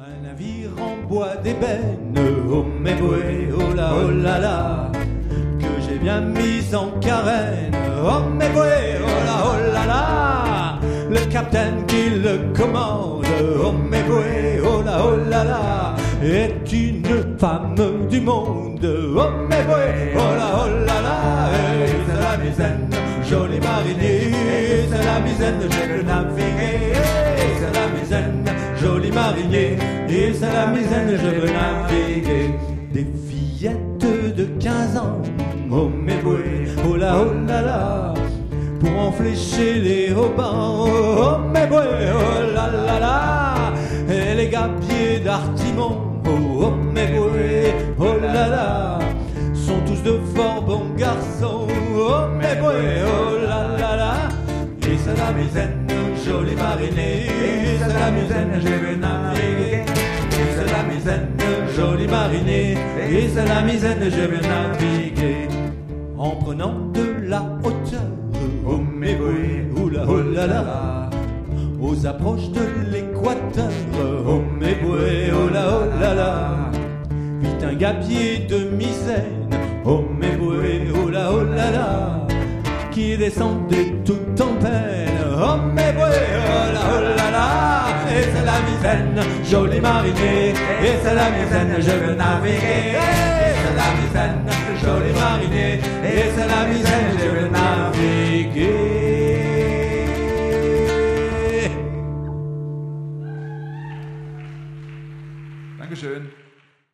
Un navire en bois d'ébène, oh mes bouées, oh là là, que j'ai bien mis en carène, oh mes bouées, oh là là, le capitaine qui le commande, oh mes bouées, oh là là, est une femme du monde, oh mes bouées, oh là là, et c'est la misaine, joli marinier, c'est la misaine, je veux naviguer, c'est la misaine, joli marinier, et c'est la misaine, je veux naviguer. Des fillettes de 15 ans, oh mes bouées, oh là, pour en flécher les haubans, oh mes bouées, oh là, et les gabiers d'Artimon, oh mes bouées, oh là, sont tous de fort bons garçons, oh mes bouées, oh là, et c'est la misaine, joli marinier, et c'est la misaine, je veux naviguer, et c'est la misaine, joli marinier, et c'est la misaine, je veux naviguer, en prenant de la hauteur, oh mes bouées, oh là, aux approches de l'équateur, oh mes bouées, oh là, vite un gabier de misaine, oh mes bouées, oh là, qui descendait tout en peine, oh mes bouées, oh là, et c'est la misaine, joli marinier, et c'est la misaine, je veux naviguer, et c'est la misaine, joli marinier, et c'est la misaine, je veux naviguer.